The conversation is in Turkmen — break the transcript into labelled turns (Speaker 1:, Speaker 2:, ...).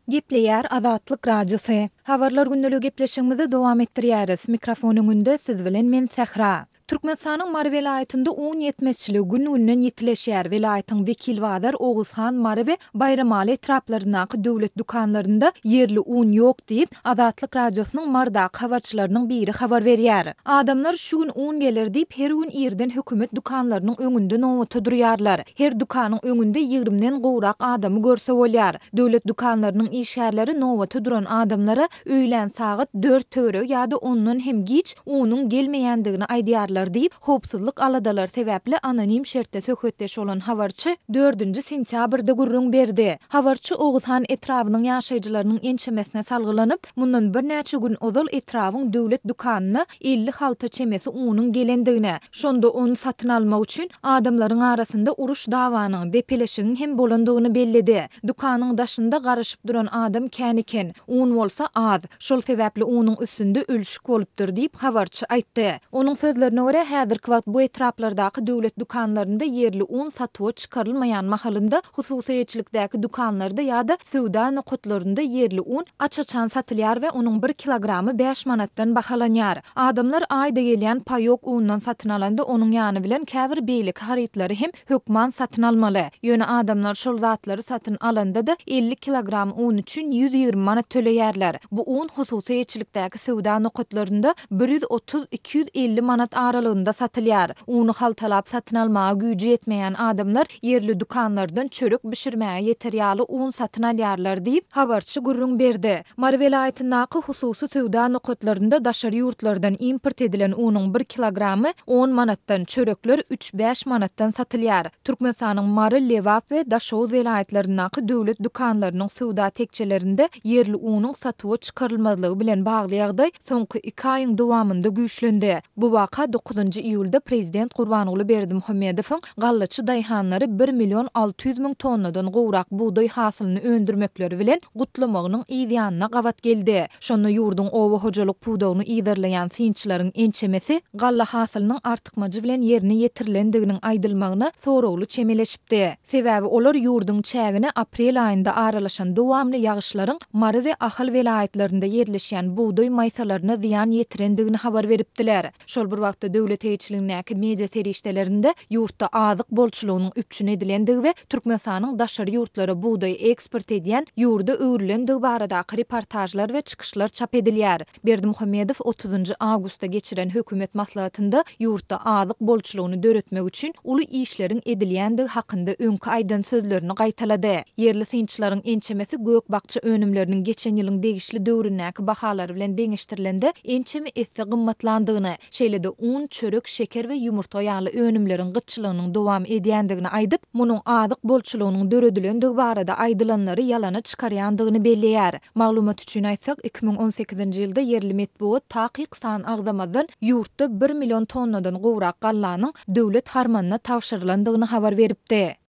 Speaker 1: Gepleýär Azatlyk Radiosu. Habarlar gündälik gepleşigimizi dowam etdirýäris. Mikrofonyň önünde siz bilen men Sehra. Türkmenistanyň Mary welaýatynda 10 ýetmezçilik gün-günden ýitileşýär. Welaýatyň wekil wazir Oguzhan Mary Bayramaly etraplarynaky döwlet dukanlarynda yerli un ýok diýip Azatlyk Radiosynyň mardaky habarçylarynyň biri habar berýär. Adamlar şu gün un gelir diýip her gün ýerden hökümet dukanlarynyň öňünde nowata durýarlar. Her dukanyň öňünde 20-den gowrak adamy görse bolýar. Döwlet dukanlarynyň işgärleri nowata duran adamlara öýlen sagat 4 töre ýa-da ondan hem giç unyň gelmeýändigini aýdýarlar diýip hopsuzlyk aladalar sebäpli anonim şertde söhbetdeş bolan habarçy 4-nji sentýabrda gurrun berdi. Habarçy Oguzhan etrawynyň ýaşaýjylarynyň ençemesine salgylanyp, mundan bir näçe gün ozal etrawyň döwlet dukanyna 50 halta çemesi unyň gelendigine, şonda onu satyn almak üçin adamlaryň arasynda uruş dawanyň depeleşigiň hem bolandygyny belledi. Dukanyň daşynda garaşyp duran adam käniken, un bolsa az, şol sebäpli unyň üstünde ölüşük bolupdyr diýip habarçy aýtdy. Onuň sözlerine göre häzirki wagt bu etraplardaky döwlet dukanlarynda yerli un satyp çykarylmaýan mahalynda hususiýetçilikdäki dukanlarda ýa-da söwda nokatlarynda yerli un açaçan satylýar we onuň 1 kilogramy 5 manatdan bahalanýar. Adamlar aýda gelýän paýok undan satyn alanda onuň ýany bilen käbir beýlik harytlary hem hökman satyn almaly. Ýöne adamlar şol zatlary satyn alanda da 50 kilogram un üçin 120 manat töleýärler. Bu un hususiýetçilikdäki söwda nokatlarynda 130-250 manat aralygynda satylýar. Uny haltalap satyn almaga güýji ýetmeýän adamlar yerli dukanlardan çörek bişirmäge ýeterýärli un satyn alýarlar diýip habarçy gurrun berdi. Mary welaýatyndaky hususy söwda nokatlarynda daşary ýurtlardan import edilen unyň 1 kilogramy 10 manatdan, çörekler 3-5 manatdan satylýar. Türkmenistanyň Mary, Lewap we Daşow welaýatlarynyň döwlet dukanlarynyň söwda tekçelerinde yerli unyň satyp çykarylmalygy bilen bagly ýagdaý soňky 2 aýyň dowamında güýçlendi. Bu waka 9-njy iýulda prezident Gurbanuly Berdimuhammedowyň gallaçy daýhanlary 1.600.000 tonnadan gowrak buğday hasylyny öndürmekleri bilen gutlamagynyň ýa-da gawat geldi. Şonda ýurdun owa hojalyk puwdawyny ýygyrlaýan synçylaryň ençemesi galla hasylynyň artykmajy bilen ýerine ýetirilendiginiň aýdylmagyna soragly çemeleşipdi. Sebäbi olar ýurdun çägine aprel aýynda aralaşan dowamly ýagyşlaryň Mary we Ahal welaýatlarynda ýerleşýän buğday maýsalaryna ziýan ýetirendigini habar beripdiler. Şol bir wagtda döwlet heýetçiligindäki media serişdelerinde ýurtda azyk bolçulugynyň üpçün edilendigi we Türkmenistanyň daşary ýurtlary buğday eksport edýän ýurda öwrülendigi baradaky reportajlar we çykyşlar çap edilýär. Berdimuhammedow 30-njy awgustda geçiren hökümet maslahatynda ýurtda azyk bolçulugyny döretmek üçin uly işleriň edilýändigi hakynda öňkü aýdan sözlerini gaýtalady. Yerli synçylaryň ençemesi gök bakça önümlerinin geçen ýylyň degişli döwründäki bahalary bilen deňişdirilende ençemi esse gymmatlandygyny, şeýle-de un, çörek, şeker we ýumurta ýaly önümleriň gyçylygynyň dowam edýändigini aýdyp, munyň azyk bolçulugynyň döredilendigi barada aýdylanlary ýalana çykarýandygyny belleýär. Maglumat üçin aýtsak, 2018-nji ýylda yerli medeniýet takyk san agdamadan ýurtda 1 million tonnadan gowrak gallanyň döwlet harmanyna tawşyrylandygyny habar beripdi.